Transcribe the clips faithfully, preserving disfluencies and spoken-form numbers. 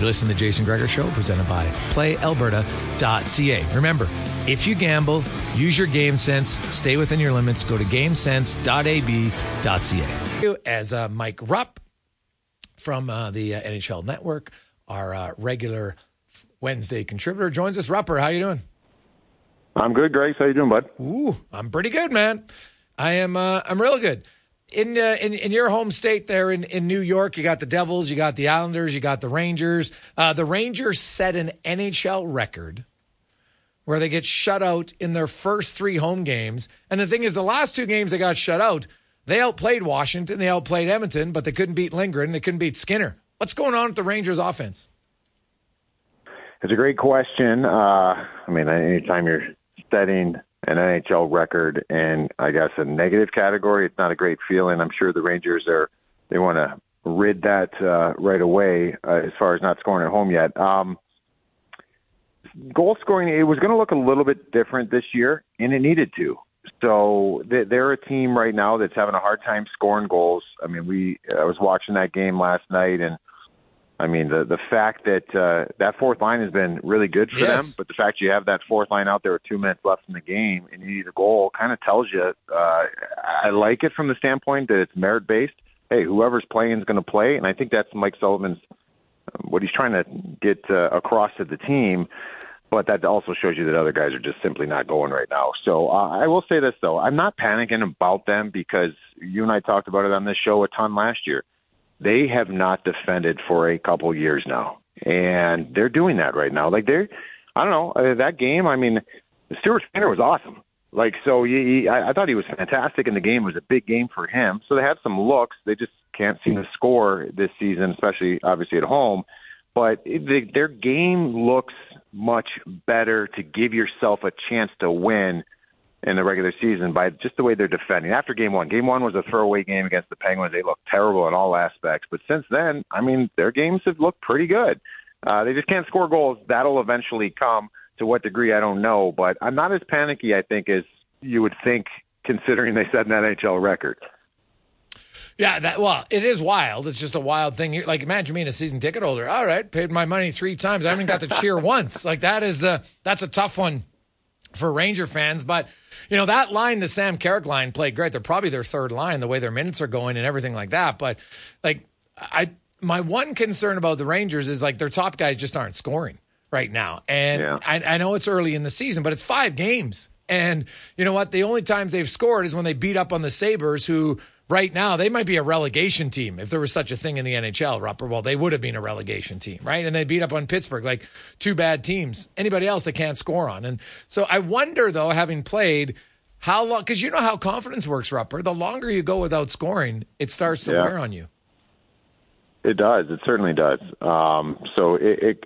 You're listening to the Jason Gregor Show, presented by play alberta dot c a. Remember, if you gamble, use your game sense, stay within your limits, go to game sense dot a b dot c a. As uh, Mike Rupp from uh, the uh, N H L Network, our uh, regular Wednesday contributor, joins us. Rupper, how you doing? I'm good, Grace. How you doing, bud? Ooh, I'm pretty good, man. I am. Uh, I'm real good. In, uh, in in your home state there in, in New York, you got the Devils, you got the Islanders, you got the Rangers. Uh, the Rangers set an N H L record where they get shut out in their first three home games. And the thing is, the last two games they got shut out, they outplayed Washington, they outplayed Edmonton, but they couldn't beat Lindgren, they couldn't beat Skinner. What's going on with the Rangers offense? It's a great question. Uh, I mean, anytime you're setting an N H L record in, I guess, a negative category, it's not a great feeling. I'm sure the Rangers are, they want to rid that uh, right away uh, as far as not scoring at home yet. Um, goal scoring, it was going to look a little bit different this year, and it needed to. So they're a team right now that's having a hard time scoring goals. I mean, we I was watching that game last night, and I mean, the the fact that uh, that fourth line has been really good for yes. them, but the fact you have that fourth line out there with two minutes left in the game and you need a goal kind of tells you, uh, I like it from the standpoint that it's merit-based. Hey, whoever's playing is going to play, and I think that's Mike Sullivan's, um, what he's trying to get uh, across to the team, but that also shows you that other guys are just simply not going right now. So uh, I will say this, though. I'm not panicking about them because you and I talked about it on this show a ton last year. They have not defended for a couple years now, and they're doing that right now. Like they're, I don't know, uh, that game. I mean, Stuart Skinner was awesome. Like so, he, he, I, I thought he was fantastic in the game. It was a big game for him. So they have some looks. They just can't seem to score this season, especially obviously at home. But it, they, their game looks much better to give yourself a chance to win in the regular season by just the way they're defending. After game one, game one was a throwaway game against the Penguins. They looked terrible in all aspects. But since then, I mean, their games have looked pretty good. Uh, they just can't score goals. That'll eventually come. To what degree, I don't know. But I'm not as panicky, I think, as you would think, considering they set an N H L record. Yeah, that well, it is wild. It's just a wild thing. Like, imagine being a season ticket holder. All right, paid my money three times. I haven't got to cheer once. Like, that is a, that's a tough one for Ranger fans. But, you know, that line, the Sam Carrick line, played great. They're probably their third line, the way their minutes are going and everything like that. But, like, I my one concern about the Rangers is, like, their top guys just aren't scoring right now. And yeah. I, I know it's early in the season, but it's five games. And you know what? The only times they've scored is when they beat up on the Sabres, who right now they might be a relegation team if there was such a thing in the N H L, Rupper. Well, they would have been a relegation team, right? And they beat up on Pittsburgh, like two bad teams. Anybody else they can't score on. And so I wonder, though, having played, how long, because you know how confidence works, Rupper. The longer you go without scoring, it starts to yeah. wear on you. It does. It certainly does. Um, so it, it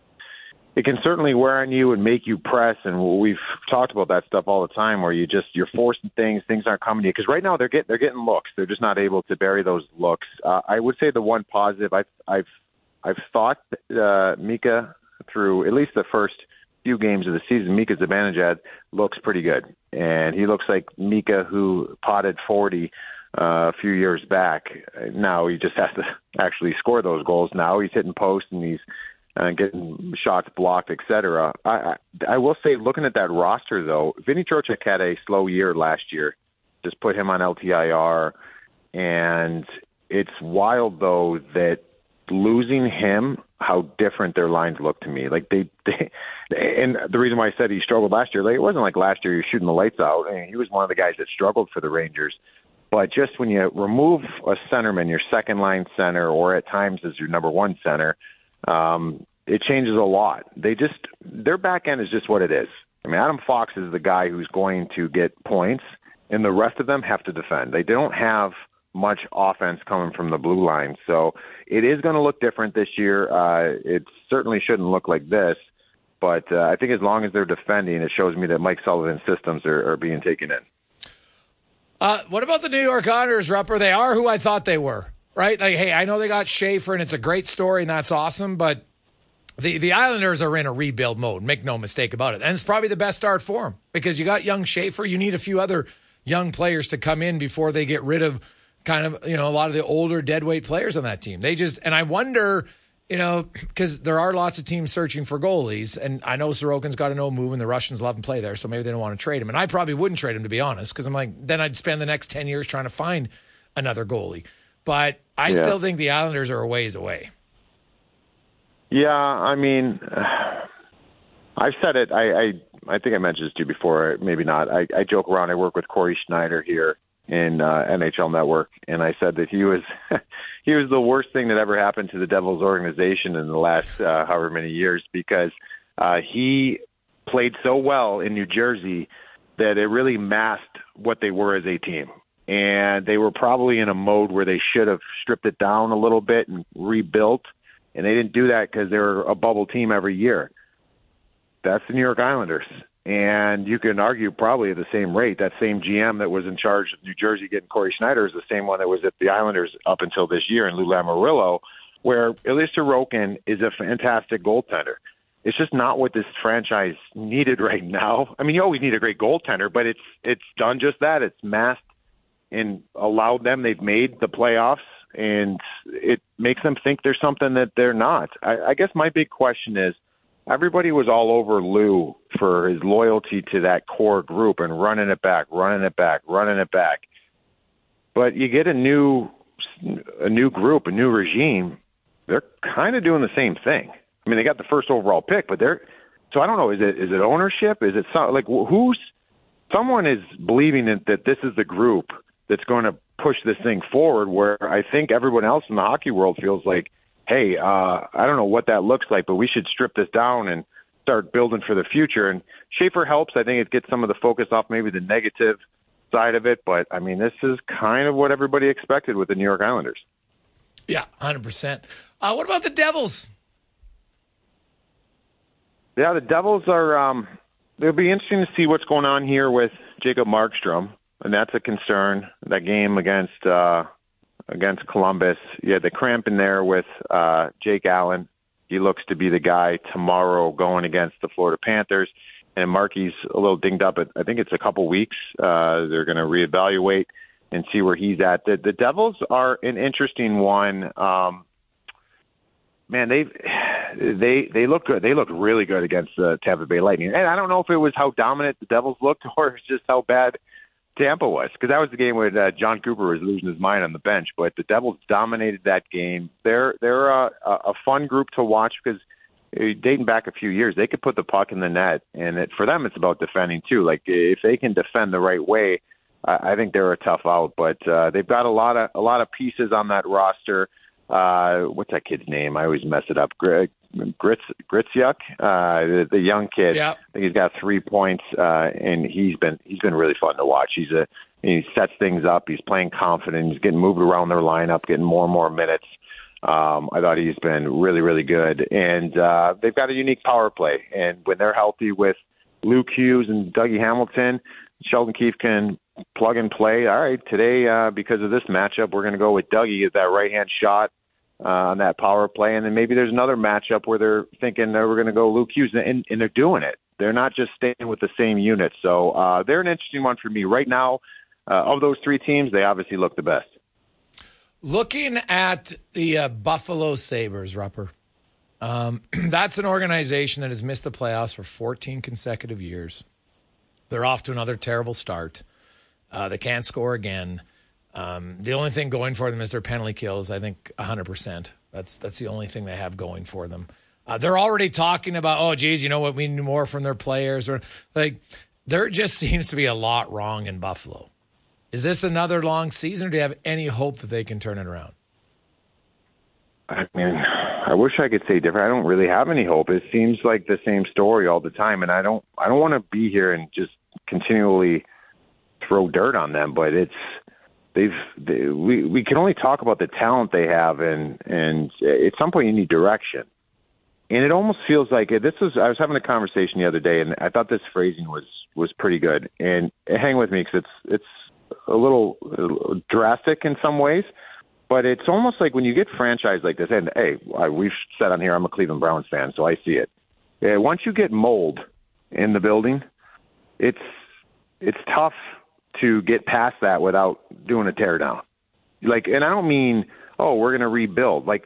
It can certainly wear on you and make you press, and we've talked about that stuff all the time, where you just you're forcing things, things aren't coming to you. Because right now they're getting they're getting looks, they're just not able to bury those looks. Uh, I would say the one positive I've I've I've thought uh, Mika through at least the first few games of the season, Mika Zibanejad looks pretty good, and he looks like Mika who potted forty uh, a few years back. Now he just has to actually score those goals. Now he's hitting posts and he's and getting shots blocked, et cetera. I, I, I will say, looking at that roster, though, Vinny Trocheck had a slow year last year. Just put him on L T I R. And it's wild, though, that losing him, how different their lines look to me. Like they, they and the reason why I said he struggled last year, like it wasn't like last year he was shooting the lights out. I mean, he was one of the guys that struggled for the Rangers. But just when you remove a centerman, your second line center, or at times as your number one center, Um, it changes a lot. They just, their back end is just what it is. I mean, Adam Fox is the guy who's going to get points, and the rest of them have to defend. They don't have much offense coming from the blue line. So it is going to look different this year. Uh, it certainly shouldn't look like this, but uh, I think as long as they're defending, it shows me that Mike Sullivan's systems are, are being taken in. Uh, what about the New York Islanders, Rupper? They are who I thought they were. Right? Like, hey, I know they got Schaefer, and it's a great story, and that's awesome, but the, the Islanders are in a rebuild mode. Make no mistake about it. And it's probably the best start for them because you got young Schaefer. You need a few other young players to come in before they get rid of kind of, you know, a lot of the older deadweight players on that team. They just, and I wonder You know, because there are lots of teams searching for goalies, and I know Sorokin's got a no move, and the Russians love him play there, so maybe they don't want to trade him. And I probably wouldn't trade him, to be honest, because I'm like, then I'd spend the next ten years trying to find another goalie. But I yeah. still think the Islanders are a ways away. Yeah, I mean, I've said it. I, I I think I mentioned this to you before, maybe not. I, I joke around. I work with Corey Schneider here in uh, N H L Network, and I said that he was he was the worst thing that ever happened to the Devils organization in the last uh, however many years, because uh, he played so well in New Jersey that it really masked what they were as a team. And they were probably in a mode where they should have stripped it down a little bit and rebuilt, and they didn't do that because they were a bubble team every year. That's the New York Islanders. And you can argue probably at the same rate, that same G M that was in charge of New Jersey getting Corey Schneider is the same one that was at the Islanders up until this year in Lou Lamoriello, where Ilya Sorokin is a fantastic goaltender. It's just not what this franchise needed right now. I mean, you always need a great goaltender, but it's it's done just that. It's masked and allowed them. They've made the playoffs, and it makes them think there's something that they're not. I, I guess my big question is, everybody was all over Lou for his loyalty to that core group and running it back, running it back, running it back. But you get a new a new group, a new regime, they're kind of doing the same thing. I mean, they got the first overall pick, but they're so I don't know. Is it is it ownership? Is it some, like who's someone is believing that, that this is the group that's going to push this thing forward? Where I think everyone else in the hockey world feels like, hey, uh, I don't know what that looks like, but we should strip this down and start building for the future. And Schaefer helps. I think it gets some of the focus off maybe the negative side of it. But, I mean, this is kind of what everybody expected with the New York Islanders. Yeah, one hundred percent. Uh, what about the Devils? Yeah, the Devils are um, – it'll be interesting to see what's going on here with Jacob Markstrom, and that's a concern. That game against uh, – against Columbus, you had the cramp in there with uh, Jake Allen. He looks to be the guy tomorrow going against the Florida Panthers. And Markey's a little dinged up. At, I think it's a couple weeks. Uh, they're going to reevaluate and see where he's at. The, the Devils are an interesting one. Um, man, they they they look good. They looked really good against the Tampa Bay Lightning. And I don't know if it was how dominant the Devils looked or it's just how bad Tampa was, because that was the game where uh, John Cooper was losing his mind on the bench. But the Devils dominated that game. They're they're a, a fun group to watch because uh, dating back a few years, they could put the puck in the net, and it, for them, it's about defending too. Like if they can defend the right way, I, I think they're a tough out. But uh, they've got a lot of a lot of pieces on that roster. Uh, what's that kid's name? I always mess it up. Greg. Gritz Gritsuk, uh, the, the young kid. Yep. I think he's got three points, uh, and he's been he's been really fun to watch. He's a he sets things up. He's playing confident. He's getting moved around their lineup, getting more and more minutes. Um, I thought he's been really really good, and uh, they've got a unique power play. And when they're healthy with Luke Hughes and Dougie Hamilton, Sheldon Keefe can plug and play. All right, today uh, because of this matchup, we're going to go with Dougie at that right hand shot. Uh, on that power play, and then maybe there's another matchup where they're thinking they we're going to go Luke Hughes, and, and they're doing it. They're not just staying with the same unit. So uh, they're an interesting one for me right now. Uh, of those three teams, they obviously look the best. Looking at the uh, Buffalo Sabres, Rupper, um, that's an organization that has missed the playoffs for fourteen consecutive years. They're off to another terrible start. Uh, they can't score again. Um, the only thing going for them is their penalty kills, I think, one hundred percent. That's that's the only thing they have going for them. Uh, they're already talking about, oh, geez, you know what, we need more from their players. Or like, there just seems to be a lot wrong in Buffalo. Is this another long season, or do you have any hope that they can turn it around? I mean, I wish I could say different. I don't really have any hope. It seems like the same story all the time, and I don't I don't want to be here and just continually throw dirt on them, but it's They've they, we we can only talk about the talent they have, and and at some point you need direction. And it almost feels like this was. I was having a conversation the other day, and I thought this phrasing was was pretty good. And hang with me because it's it's a little drastic in some ways, but it's almost like when you get franchised like this. And hey, we've said on here, I'm a Cleveland Browns fan, so I see it. Yeah, once you get mold in the building, it's it's tough to get past that without doing a teardown. Like, and I don't mean, oh, we're going to rebuild. Like,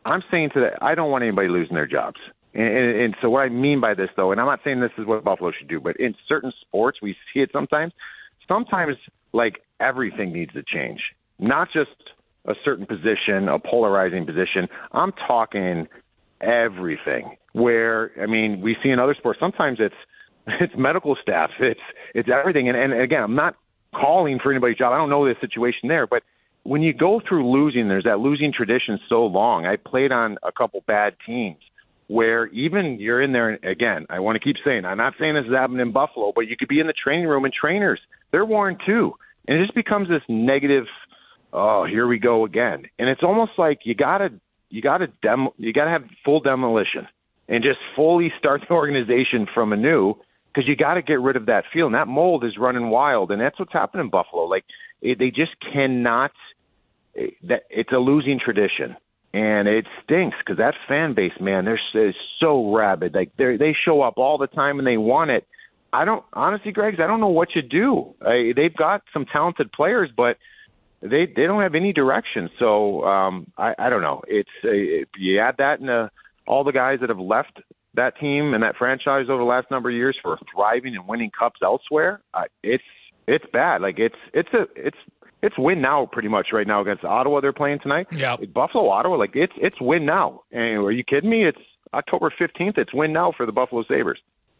I'm saying to that, I don't want anybody losing their jobs. And, and, and so what I mean by this, though, and I'm not saying this is what Buffalo should do, but in certain sports, we see it sometimes. Sometimes, like, everything needs to change, not just a certain position, a polarizing position. I'm talking everything where, I mean, we see in other sports, sometimes it's it's medical staff, it's it's everything. And, and again, I'm not calling for anybody's job. I don't know the situation there, but when you go through losing, there's that losing tradition so long. I played on a couple bad teams where even you're in there, and again, I want to keep saying, I'm not saying this is happening in Buffalo, but you could be in the training room and trainers, they're worn too. And it just becomes this negative, oh, here we go again. And it's almost like you gotta you gotta demo you gotta have full demolition and just fully start the organization from anew, because you got to get rid of that feel. And that mold is running wild, and that's what's happening in Buffalo. Like, it, they just cannot it, – that it's a losing tradition, and it stinks because that fan base, man, they're, they're so rabid. Like, they they show up all the time, and they want it. I don't – honestly, Greg, I don't know what you do. I, they've got some talented players, but they they don't have any direction. So, um, I, I don't know. It's uh, – you add that into all the guys that have left – that team and that franchise over the last number of years for thriving and winning cups elsewhere, uh, it's it's bad. Like it's it's a it's it's win now pretty much right now against Ottawa. They're playing tonight. Yeah, Buffalo, Ottawa. Like it's it's win now. And are you kidding me? It's October fifteenth. It's win now for the Buffalo Sabres.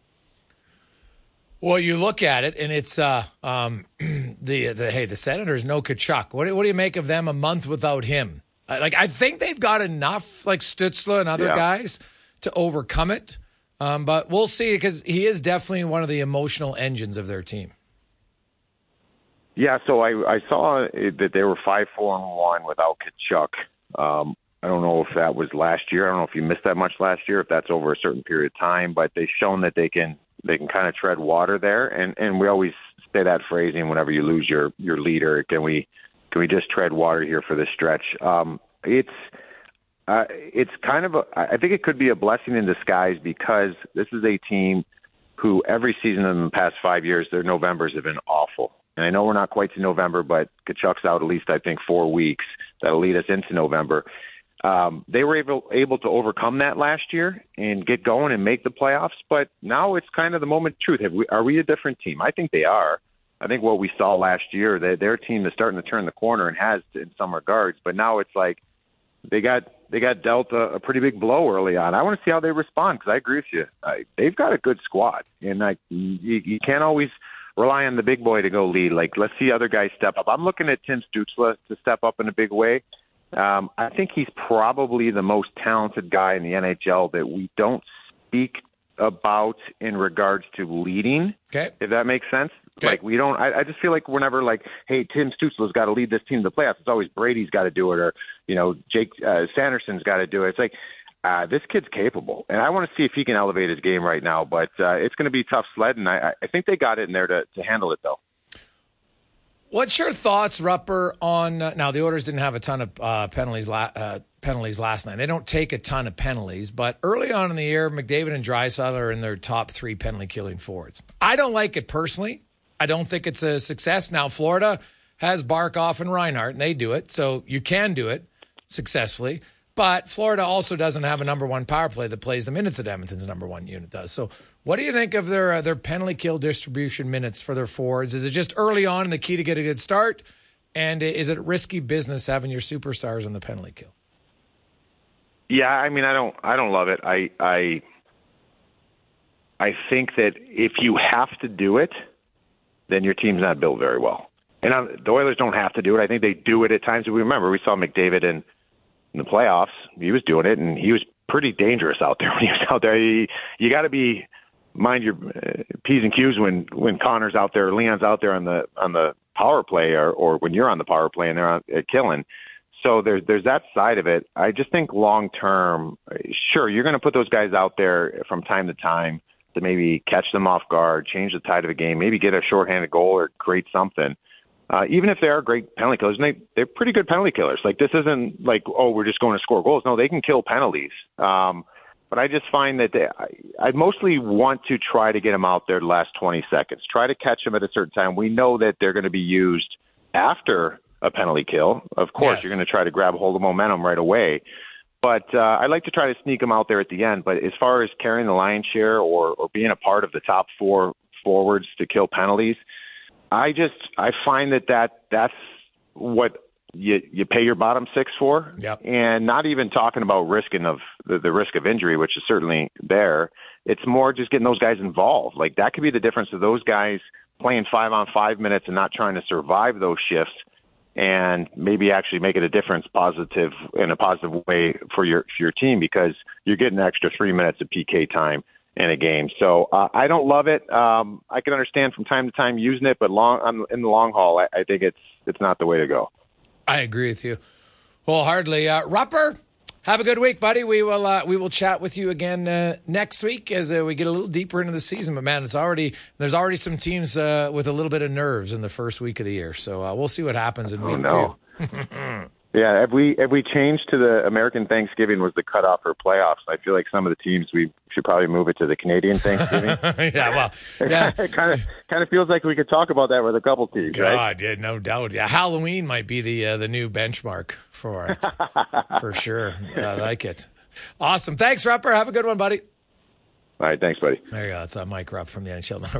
Well, you look at it, and it's uh, um, the the hey the Senators, no Tkachuk. What do, what do you make of them a month without him? Uh, like I think they've got enough, like Stützle and other yeah. guys, to overcome it. Um, but we'll see, because he is definitely one of the emotional engines of their team. Yeah, so I, I saw that they were five, four, and one without Tkachuk. Um, I don't know if that was last year. I don't know if you missed that much last year, if that's over a certain period of time. But they've shown that they can they can kind of tread water there. And, and we always say that phrasing whenever you lose your, your leader. Can we can we just tread water here for this stretch? Um, it's Uh, it's kind of a, I think it could be a blessing in disguise, because this is a team who every season in the past five years, their Novembers have been awful. And I know we're not quite to November, but Tkachuk's out at least, I think, four weeks. That'll lead us into November. Um, they were able, able to overcome that last year and get going and make the playoffs. But now it's kind of the moment of truth. Have we, are we a different team? I think they are. I think what we saw last year, they, their team is starting to turn the corner and has in some regards. But now it's like they got – They got dealt a, a pretty big blow early on. I want to see how they respond, because I agree with you. I, they've got a good squad, and like you, you can't always rely on the big boy to go lead. Like, let's see other guys step up. I'm looking at Tim Stützle to step up in a big way. Um, I think he's probably the most talented guy in the N H L that we don't speak about in regards to leading, okay, if that makes sense. Okay. Like, we don't, I, I just feel like we're never like, hey, Tim Stützle's got to lead this team to the playoffs. It's always Brady's got to do it, or, you know, Jake uh, Sanderson's got to do it. It's like, uh, this kid's capable, and I want to see if he can elevate his game right now, but uh, it's going to be tough sled, and I, I think they got it in there to, to handle it, though. What's your thoughts, Rupper, on uh, – now, the Oilers didn't have a ton of uh, penalties la- uh, penalties last night. They don't take a ton of penalties, but early on in the year, McDavid and Draisaitl are in their top three penalty-killing forwards. I don't like it personally. I don't think it's a success. Now, Florida has Barkov and Reinhart, and they do it, so you can do it successfully. But Florida also doesn't have a number one power play that plays the minutes that Edmonton's number one unit does. So what do you think of their uh, their penalty kill distribution minutes for their forwards? Is it just early on the key to get a good start? And is it risky business having your superstars on the penalty kill? Yeah, I mean, I don't I don't love it. I I I think that if you have to do it, then your team's not built very well. And uh, the Oilers don't have to do it. I think they do it at times. We remember we saw McDavid in, in the playoffs. He was doing it, and he was pretty dangerous out there when he was out there. You, you got to be mind your uh, P's and Q's when when Connor's out there, Leon's out there on the on the power play, or, or when you're on the power play and they're on, uh, killing. So there's there's that side of it. I just think long term, sure, you're going to put those guys out there from time to time to maybe catch them off guard, change the tide of a game, maybe get a shorthanded goal or create something. Uh, even if they are great penalty killers, and they, they're pretty good penalty killers. Like, this isn't like, oh, we're just going to score goals. No, they can kill penalties. Um, but I just find that they, I, I mostly want to try to get them out there the last twenty seconds. Try to catch them at a certain time. We know that they're going to be used after a penalty kill. Of course, yes. You're going to try to grab hold of momentum right away. But uh, I like to try to sneak them out there at the end. But as far as carrying the lion's share or, or being a part of the top four forwards to kill penalties, I just I find that, that that's what you you pay your bottom six for. Yep. And not even talking about risking of the, the risk of injury, which is certainly there. It's more just getting those guys involved. Like that could be the difference of those guys playing five on five minutes and not trying to survive those shifts, and maybe actually make it a difference positive in a positive way for your for your team, because you're getting an extra three minutes of P K time in a game. So uh, I don't love it. Um, I can understand from time to time using it, but long on, in the long haul, I, I think it's it's not the way to go. I agree with you wholeheartedly. Uh, Rupper, have a good week, buddy. We will uh, we will chat with you again uh, next week as uh, we get a little deeper into the season. But man, it's already there's already some teams uh, with a little bit of nerves in the first week of the year. So uh, we'll see what happens in oh, week no. two. Yeah, if we if we changed to the American Thanksgiving was the cutoff for playoffs, I feel like some of the teams we should probably move it to the Canadian Thanksgiving. yeah, well, yeah, it kind of kind of feels like we could talk about that with a couple teams, God, right? yeah, no doubt. Yeah, Halloween might be the uh, the new benchmark for it, for sure. I like it. Awesome. Thanks, Rupper. Have a good one, buddy. All right, thanks, buddy. There you go. That's uh, Mike Rupp from the N H L Network.